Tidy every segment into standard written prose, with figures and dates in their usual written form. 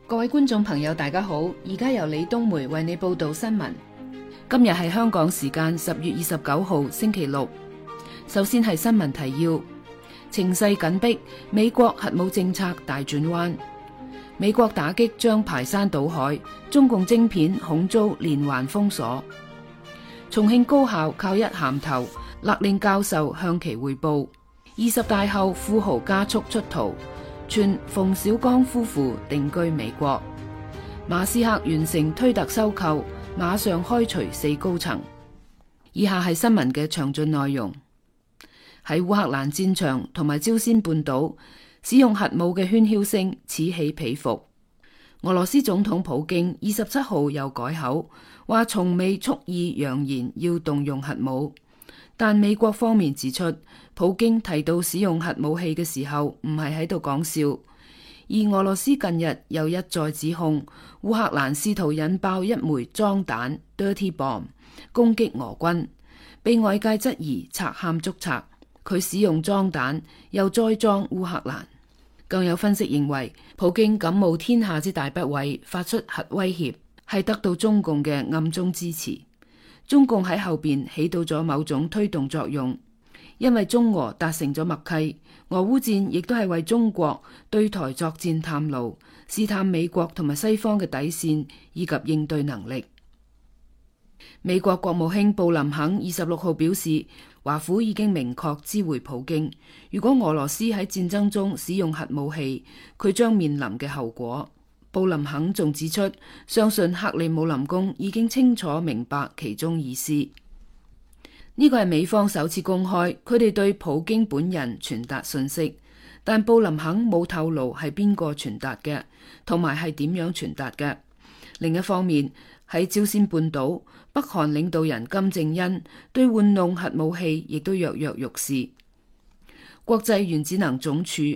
各位觀眾朋友大家好，而家由李東梅為你報道新聞。今日係香港時間10月29號星期六。首先係新聞提要：情勢緊迫，美國核武政策大轉彎。美國打擊將排山倒海，中共晶片恐遭連環封鎖。重慶高校靠一銜頭勒令教授向其匯報。20大後富豪加速出逃，傳馮小剛夫婦定居美國。馬斯克完成推特收購，馬上開除4高層。以下係新聞嘅詳盡內容。喺烏克蘭戰場同埋朝鮮半島，使用核武嘅喧囂聲此起彼伏。俄羅斯總統普京27號又改口，話從未蓄意揚言要動用核武。但美國方面指出，普京提到使用核武器嘅時候唔係喺度講笑，而俄羅斯近日又一再指控烏克蘭試圖引爆一枚裝彈 dirty bomb 攻擊俄軍，被外界質疑賊喊捉賊，佢使用裝彈又栽贓烏克蘭。更有分析認為，普京敢冒天下之大不韙發出核威脅，係得到中共嘅暗中支持。中共喺後邊起到咗某種推動作用，因為中俄達成咗默契，俄烏戰亦都係為中國對台作戰探路，試探美國同埋西方嘅底線以及應對能力。美國國務卿布林肯26號表示，華府已經明確知會普京，如果俄羅斯喺戰爭中使用核武器，佢將面臨嘅後果。布林肯仲指出，相信克里姆林宮已經清楚明白其中意思。呢個係美方首次公開佢哋對普京本人傳達信息，但布林肯冇透露係邊個傳達嘅，同埋係點樣傳達嘅。另一方面，喺朝鮮半島，北韓領導人金正恩對玩弄核武器亦都躍躍欲試。國際原子能總署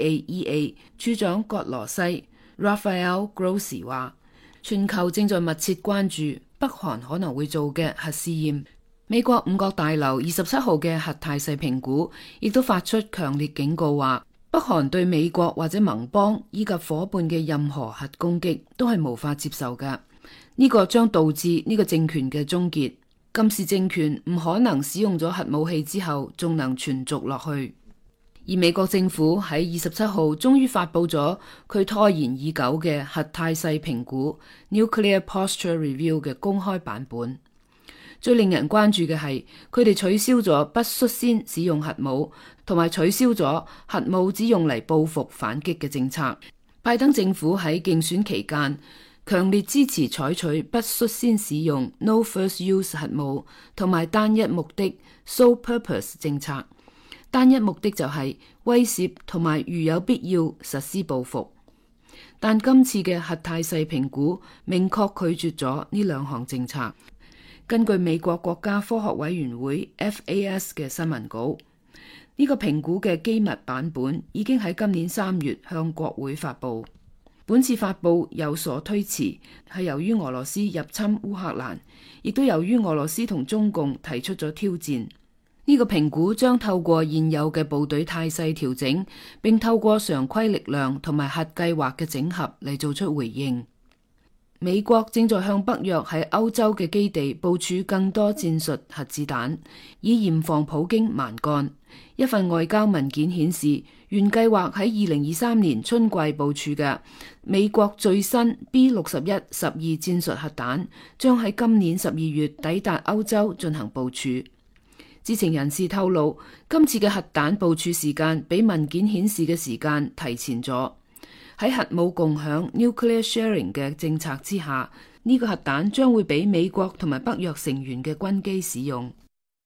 IAEA 處長葛羅西Rafael Grossi 話，全球正在密切關注北韓可能會做嘅核試驗。美國五角大樓27號嘅核態勢評估亦都發出強烈警告，話北韓對美國或者盟邦以及夥伴嘅任何核攻擊都係無法接受嘅。呢個將導致呢個政權嘅終結。金氏政權唔可能使用咗核武器之後仲能存續落去。而美國政府喺27號終於發佈咗佢拖延已久嘅核態勢評估 Nuclear Posture Review 嘅公開版本。最令人關注嘅係佢哋取消咗不率先使用核武，同埋取消咗核武只用嚟報復反擊嘅政策。拜登政府喺競選期間強烈支持採取不率先使用 No First Use 核武同埋單一目的 Sole Purpose 政策。單一目的就係威懾同埋如有必要實施報復，但今次嘅核態勢評估明確拒絕咗呢兩項政策。根據美國國家科學委員會 FAS 嘅新聞稿，呢個評估嘅機密版本已經喺今年3月向國會發布。本次發布有所推遲，係由於俄羅斯入侵烏克蘭，亦都由於俄羅斯同中共提出咗挑戰。呢個評估將透過現有嘅部隊態勢調整，並透過常規力量同埋核計劃嘅整合嚟做出回應。美國正在向北約喺歐洲嘅基地部署更多戰術核子彈，以嚴防普京蠻幹。一份外交文件顯示，原計劃喺2023年春季部署嘅美國最新 B6112 戰術核彈，將喺今年12月抵達歐洲進行部署。知情人士透露，今次嘅核彈部署時間比文件顯示嘅時間提前咗。喺核武共享 Nuclear Sharing 嘅政策之下，呢個核彈將會俾美國同埋北約成員嘅軍機使用。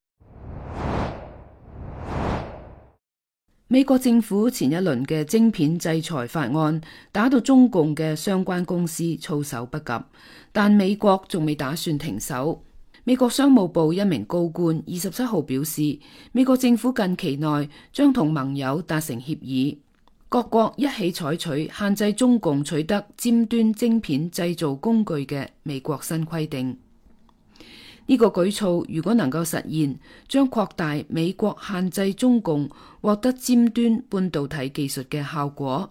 美國政府前一輪嘅晶片制裁法案打到中共嘅相關公司措手不及，但美國仲未打算停手。美國商務部一名高官27號表示，美國政府近期內將同盟友達成協議，各國一起採取限制中共取得尖端晶片製造工具嘅美國新規定。呢個舉措如果能夠實現，將擴大美國限制中共獲得尖端半導體技術嘅效果。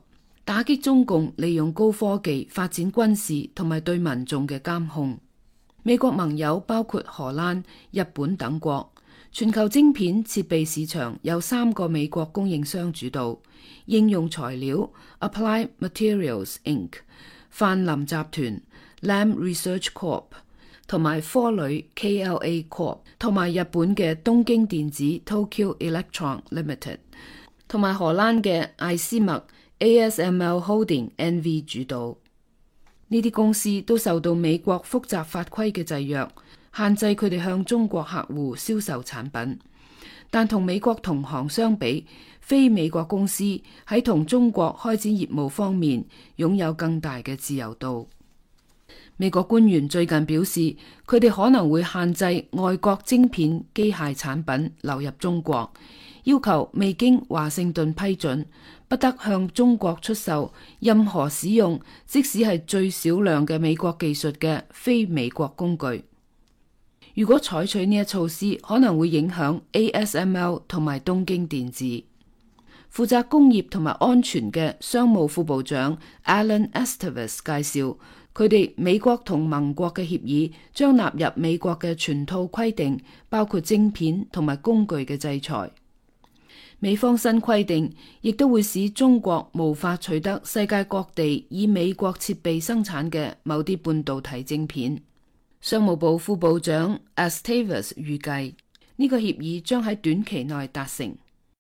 打擊中共利用高科技發展軍事同埋對民眾嘅監控。美國盟友包括荷蘭、日本等國。全球晶片設備市場由3個美國供應商主導，應用材料 Applied Materials Inc、泛林集團 Lam Research Corp 同埋科磊 KLA Corp 同埋日本嘅東京電子 Tokyo Electron Limited 同埋荷蘭嘅艾斯麥 ASML Holding NV 主導。呢啲公司都受到美國複雜法規嘅制約，限制佢哋向中國客戶銷售產品，但同美國同行相比，非美國公司喺同中國開展業務方面擁有更大嘅自由度。美國官員最近表示，佢哋可能會限制外國晶片機械產品流入中國，要求未經華盛頓批准，不得向中國出售任何使用即使係最少量嘅美國技術嘅非美國工具。如果採取呢一措施，可能會影響 ASML 同埋東京電子。負責工業同埋安全嘅商務副部長 Alan Estevez 介紹，佢哋美國同盟國嘅協議將納入美國嘅全套規定，包括晶片同埋工具嘅制裁。美方新規定亦都會使中國無法取得世界各地以美國設備生產嘅某啲半導體晶片。商務部副部長 Estevez 預計呢個協議將喺短期內達成。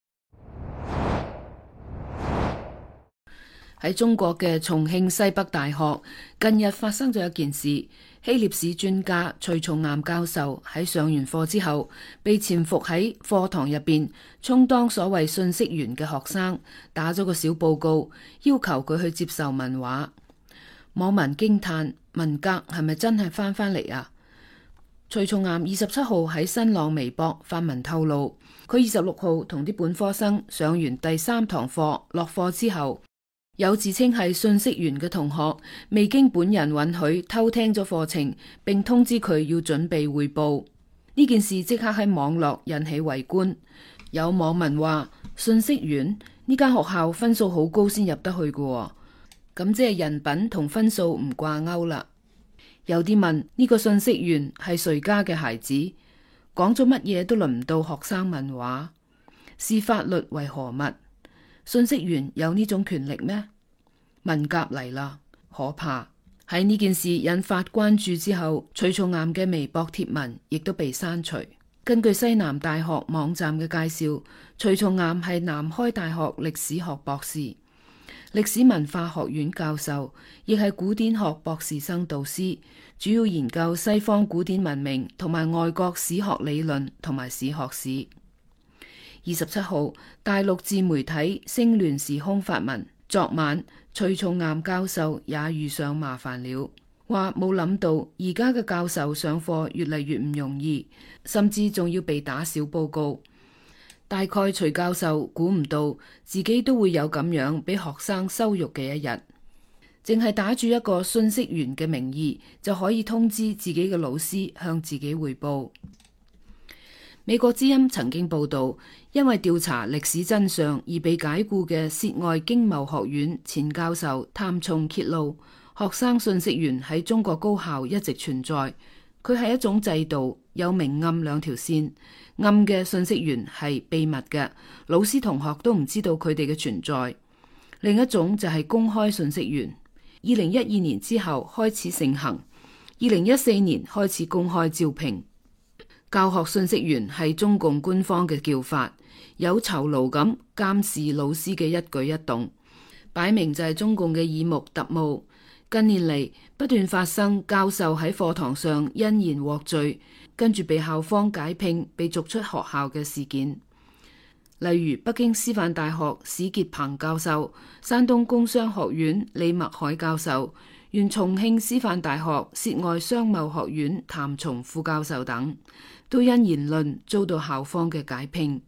喺中國嘅重慶西北大學近日發生咗一件事，希臘史專家徐松岩教授喺上完課之後，被潛伏喺課堂入邊充當所謂信息員嘅學生打咗個小報告，要求佢去接受問話。網民驚嘆：文革係咪真係翻嚟啊？徐松岩27號喺新浪微博發文透露，佢26號同啲本科生上完第3堂課，落課之後，有自稱係信息員嘅同學未經本人允許偷聽咗課程，並通知佢要準備匯報。呢件事即刻喺網絡引起圍觀。有網民話：信息員呢間學校分數好高先入得去嘅，咁即係人品同分數唔掛鈎啦。有啲問呢個信息員係誰家嘅孩子，講咗乜嘢都輪唔到學生問話，視法律為何物？信息員有呢種權力咩？文革嚟啦，可怕！喺呢件事引發關注之後，徐松岩嘅微博貼文亦都被刪除。根據西南大學網站嘅介紹，徐松岩係南開大學歷史學博士、歷史文化學院教授，亦係古典學博士生導師，主要研究西方古典文明同埋外國史學理論同埋史學史。27號，大陸自媒體聲亂時空發文，昨晚徐松岩教授也遇上麻煩了，話冇諗到而家嘅教授上課越嚟越唔容易，甚至仲要被打小報告。大概徐教授估唔到自己都會有咁樣俾學生羞辱嘅一日，淨係打住一個信息員嘅名義就可以通知自己嘅老師向自己匯報。美國之音曾經報道，因為調查歷史真相而被解雇嘅涉外經貿學院前教授譚松揭露，學生信息員喺中國高校一直存在，佢係一種制度，有明暗兩條線。暗嘅信息員係秘密嘅，老師同學都唔知道佢哋嘅存在。另一種就係公開信息員，2012年之後開始盛行，2014年開始公開招聘。教學信息員係中共官方嘅叫法，有酬勞咁監視老師嘅一舉一動，擺明就係中共嘅耳目特務。近年嚟不斷發生教授喺課堂上因言獲罪，跟住被校方解聘，被逐出學校嘅事件。例如北京師範大學史傑鵬教授、山東工商學院李麥海教授、原重慶師範大學涉外商貿學院譚松副教授等，都因言論遭到校方嘅解聘。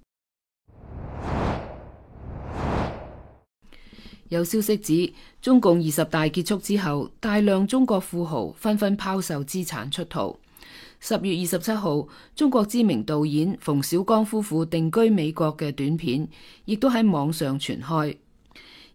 有消息指，中共20大結束之後，大量中國富豪紛紛拋售資產出逃。10月27號，中國知名導演馮小剛夫婦定居美國嘅短片，亦都喺網上傳開。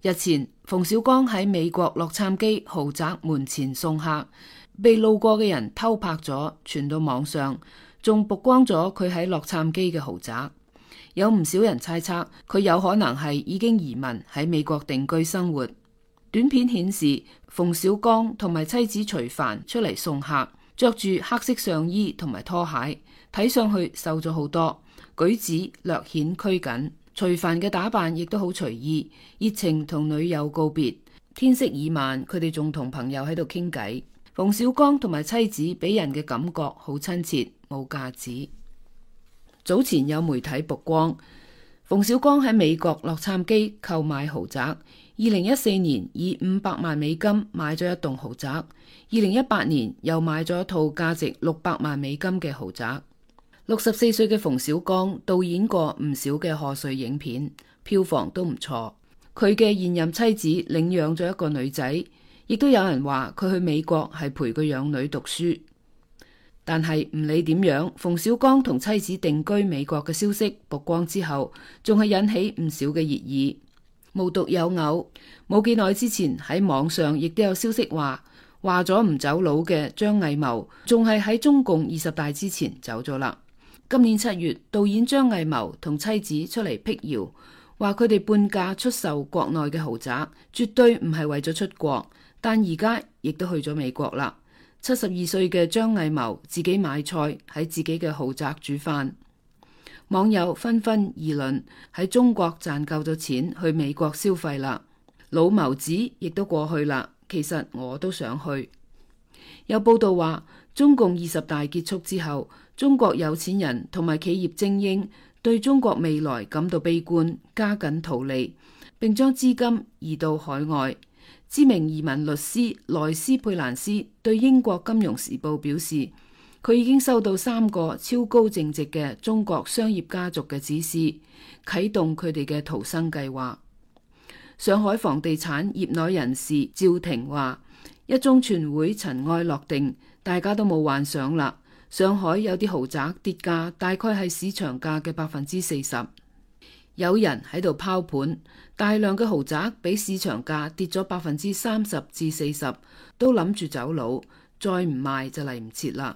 日前，馮小剛喺美國洛杉磯豪宅門前送客，被路過嘅人偷拍咗，傳到網上，仲曝光咗佢喺洛杉磯嘅豪宅。有唔少人猜測佢有可能係已經移民喺美國定居生活。短片顯示馮小剛同埋妻子徐帆出嚟送客，着住黑色上衣同埋拖鞋，睇上去瘦咗好多，舉止略顯拘謹。徐帆嘅打扮亦都好隨意，熱情同女友告別。天色已晚，佢哋仲同朋友喺度傾偈。馮小剛同埋妻子俾人嘅感覺好親切，冇架子。早前有媒體曝光，馮小剛喺美國洛杉磯購買豪宅。2014年以500萬美金買咗一棟豪宅，2018年又買咗一套價值600萬美金嘅豪宅。64歲嘅馮小剛導演過唔少嘅賀歲影片，票房都唔錯。佢嘅現任妻子領養咗一個女仔，亦都有人話佢去美國係陪個養女讀書。但係唔理點樣，馮小剛同妻子定居美國嘅消息曝光之後，仲係引起唔少嘅熱議。無獨有偶，冇幾耐之前喺網上亦都有消息話咗唔走佬嘅張藝謀，仲係喺中共20大之前走咗啦。今年7月，導演張藝謀同妻子出嚟闢謠，話佢哋半價出售國內嘅豪宅，絕對唔係為咗出國，但而家亦都去咗美國啦。72歲嘅張藝謀自己買菜喺自己嘅豪宅煮飯，網友紛紛議論喺中國賺夠咗錢去美國消費啦，老謀子亦都過去啦。其實我都想去。有報道話，中共20大結束之後，中國有錢人同埋企業精英對中國未來感到悲觀，加緊圖利，並將資金移到海外。知名移民律師萊斯佩蘭斯對英國金融時報表示，佢已經收到3個超高淨值嘅中國商業家族嘅指示，啟動佢哋嘅逃生計劃。上海房地產業內人士趙婷話，一中全會塵埃落定，大家都冇幻想啦。上海有啲豪宅跌價大概係市場價嘅40%，有人喺度拋盤，大量嘅豪宅比市場價跌咗30%至40%，都諗住走佬，再唔賣就嚟唔切啦。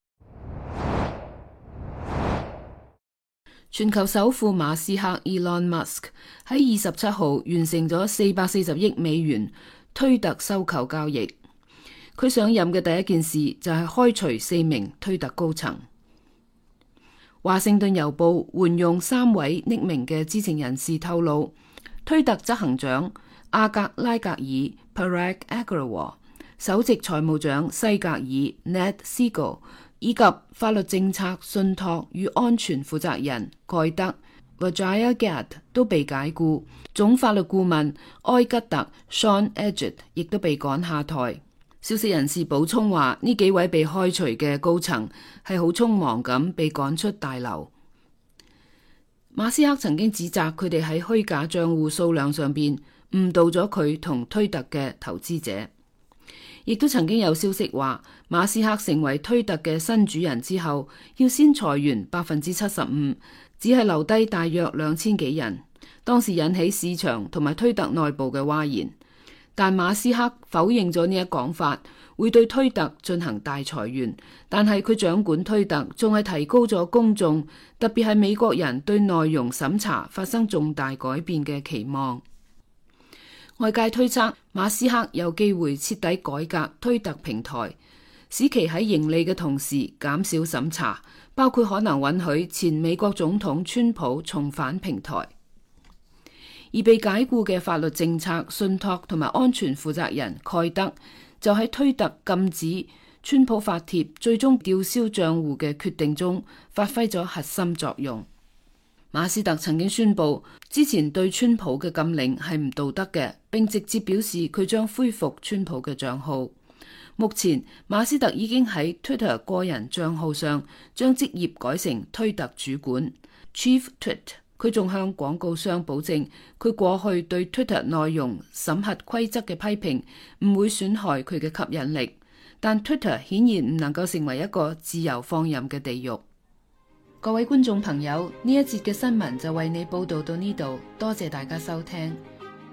全球首富馬斯克 Elon Musk 喺27號完成咗440億美元推特收購交易。佢上任嘅第一件事就係開除4名推特高層。華盛頓郵報援用3位匿名嘅知情人士透露，推特執行長阿格拉格爾 Parag Agrawal、首席財務長西格爾 Ned Segal 以及法律政策信託與安全負責人蓋德 Vijaya Gadde 都被解僱，總法律顧問埃吉特 Sean Edgett 亦都被趕下台。消息人士補充話，呢幾位被開除嘅高層係好匆忙咁被趕出大樓。馬斯克曾經指責佢哋喺虛假賬戶數量上邊誤導咗佢同推特嘅投資者，亦都曾經有消息話，馬斯克成為推特嘅新主人之後，要先裁員75%，只係留低大約2000幾人。當時引起市場同埋推特內部嘅譁然。但馬斯克否認咗呢一講法，會對推特進行大裁員。但係佢掌管推特，仲係提高咗公眾，特別係美國人對內容審查發生重大改變嘅期望。外界推測馬斯克有機會徹底改革推特平台，使其喺盈利嘅同時減少審查，包括可能允許前美國總統川普重返平台。而被解僱嘅法律政策信託同埋安全負責人蓋德就喺推特禁止川普發帖，最終吊銷賬戶嘅決定中發揮咗核心作用。馬斯特曾經宣布之前對川普嘅禁令係唔道德嘅，並直接表示佢將恢復川普嘅賬號。目前馬斯特已經喺 Twitter 個人賬號上將職業改成推特主管 Chief Twit。佢仲向廣告商保證，佢過去對 Twitter 內容審核規則嘅批評唔會損害佢嘅吸引力。但 Twitter 顯然唔能夠成為一個自由放任嘅地獄。各位觀眾朋友，呢一節嘅新聞就為你報道到呢度，多謝大家收聽。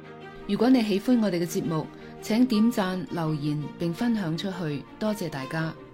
如果你喜歡我哋嘅節目，請點讚、留言並分享出去，多謝大家。